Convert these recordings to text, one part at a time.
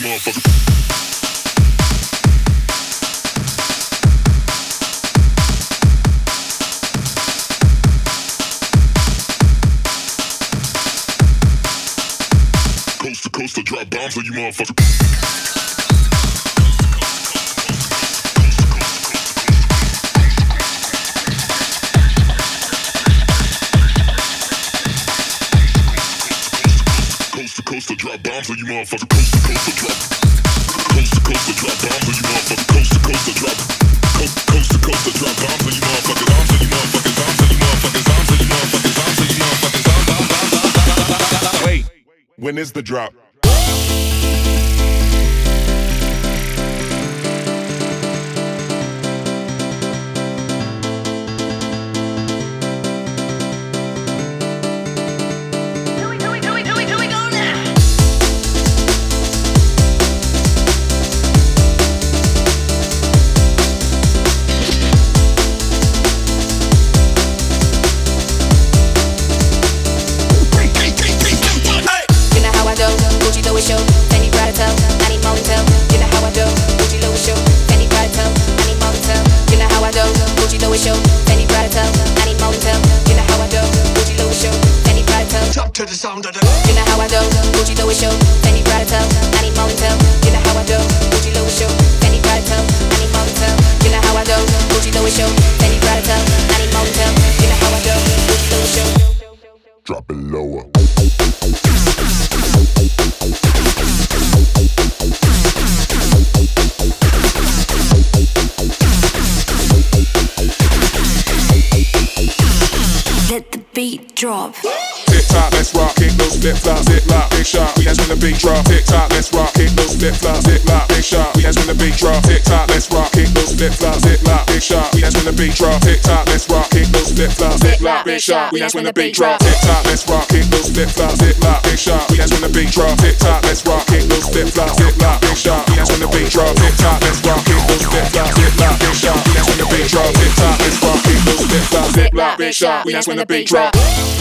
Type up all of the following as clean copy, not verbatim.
When is the drop? To the sound of the you know how I do, Gucci Louis show, Fendi Prada tell, I need more tell. You know how I do, Gucci Louis show, Fendi Prada tell, I need more tell. You know how I do, Gucci Louis show, Fendi Prada tell, I need more tell. You know how I do, Gucci Louis show. Drop it lower. Let the beat drop. Tick tock, let's rock it, no flip flops, zip lock, big shot. We as when the beat drop. Tick tock, let's rock it, no flip flops, zip lock, big shot. We as when the beat drop. Tick tock, let's rock it, no flip flops, zip lock, big shot. We as when the beat drop. Tick tock, let's rock it, no flip flops, zip lock, big shot. We as when the beat drop. Tick tock, let's rock it, no flip flops, zip lock, big shot. We as when the beat drop. Tick tock, let's rock it, no flip flops, zip lock, big shot. We as when the beat drop. Tick tock, let's rock it, no flip flops, zip lock, big shot. We as when the beat drop. Tick tock, let's rock it, no flip flops, zip lock, big shot. We as when the beat drop.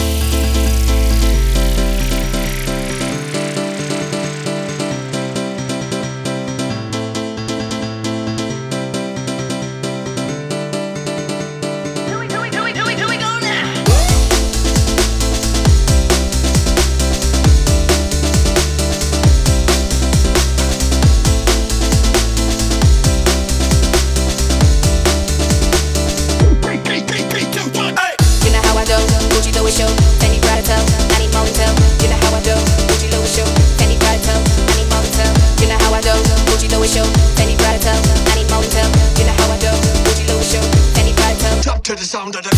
To the sound of the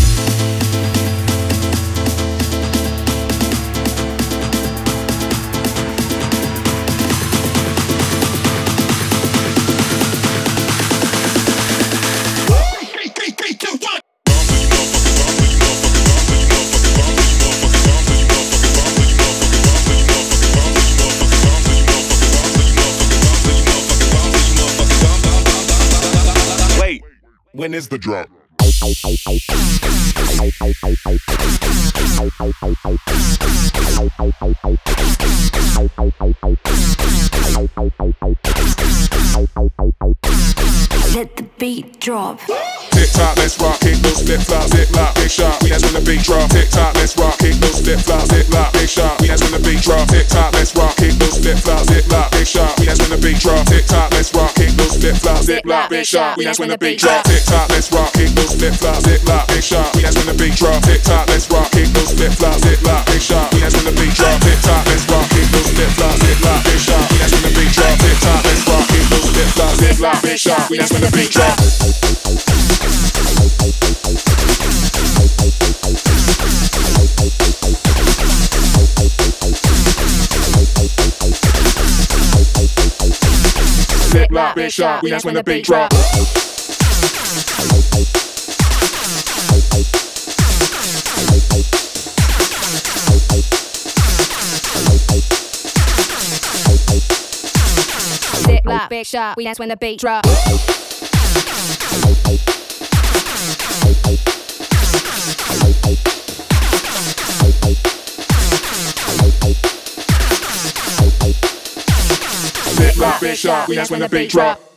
Wait, when is the drop? let the beat drop. Tick tock, let's rock it, no flip flops, zip lock, big shot. We as when the beat drop. Tick tock, let's rock it, no flip flops, zip lock, big shot. We as when the beat drop. Tick tock, let's rock it, no flip flops, zip lock, big shot. We as when the beat drop. Tick tock, let's rock it, no flip flops, zip lock, big shot. We as when the beat drop. Tick tock, let's rock it, no flip flops, zip lock, big shot. We as when the beat drop. Tick tock, let's rock it, no flip flops, zip lock, big shot. We as when the beat drop. Tick tock, let's rock it, no flip flops, zip lock, big shot. We as when the beat drop. Tick tock, let's rock it, no flip flops, zip lock, big shot. We as when the beat drop. Zip lock, big shot. We as when the beat drop. Zip lock, big shot. We dance when the beat drop. flop, big shot. We that's when the beat drop.